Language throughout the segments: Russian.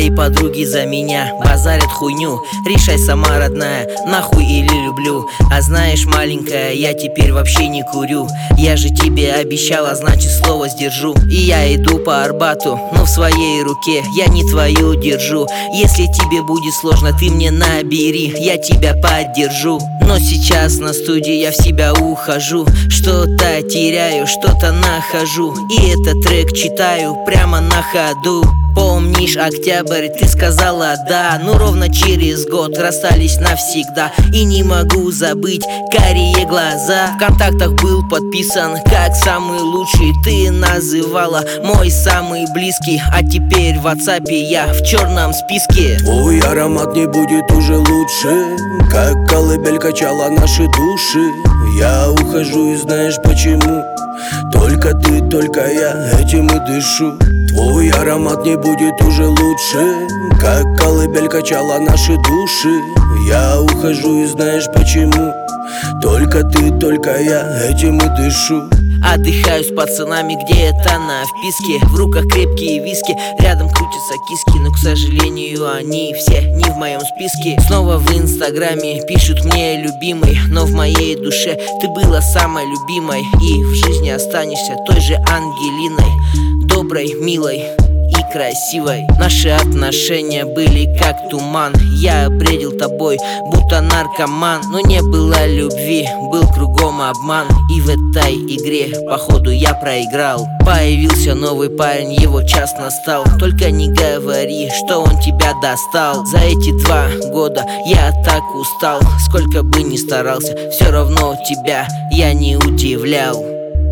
Твои подруги за меня базарят хуйню. Решай сама, родная, нахуй или люблю. А знаешь, маленькая, я теперь вообще не курю. Я же тебе обещала, значит слово сдержу. И я иду по Арбату, но в своей руке я не твою держу. Если тебе будет сложно, ты мне набери, я тебя поддержу. Но сейчас на студии я в себя ухожу. Что-то теряю, что-то нахожу. И этот трек читаю прямо на ходу. Помнишь октябрь, ты сказала да. Ну ровно через год расстались навсегда. И не могу забыть карие глаза. В контактах был подписан как самый лучший. Ты называла мой самый близкий. А теперь в WhatsApp я в черном списке. Твой аромат не будет уже лучше. Как колыбель качала наши души. Я ухожу и знаешь почему? Только ты, только я, этим и дышу. Твой аромат не будет уже лучше. Как колыбель качала наши души. Я ухожу и знаешь почему? Только ты, только я, этим и дышу. Отдыхаю с пацанами где-то на вписке. В руках крепкие виски, рядом крутятся киски. Но, к сожалению, они все не в моем списке. Снова в инстаграме пишут мне любимый. Но в моей душе ты была самой любимой. И в жизни останешься той же Ангелиной. Доброй, милой и красивой. Наши отношения были как туман. Я бредил тобой, будто наркоман. Но не было любви, был кругом обман. И в этой игре, походу, я проиграл. Появился новый парень, его час настал. Только не говори, что он тебя достал. За эти 2 года я так устал. Сколько бы ни старался, все равно тебя я не удивлял.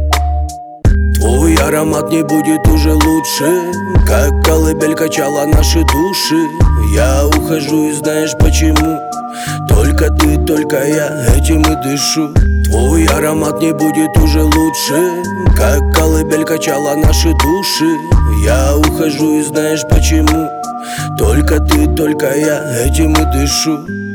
Твой аромат не будет уже лучше. Как колыбель качала наши души. Я ухожу и знаешь почему? Только ты, только я, этим и дышу. Твой аромат не будет уже лучше. Как колыбель качала наши души. Я ухожу и знаешь почему? Только ты, только я, этим и дышу.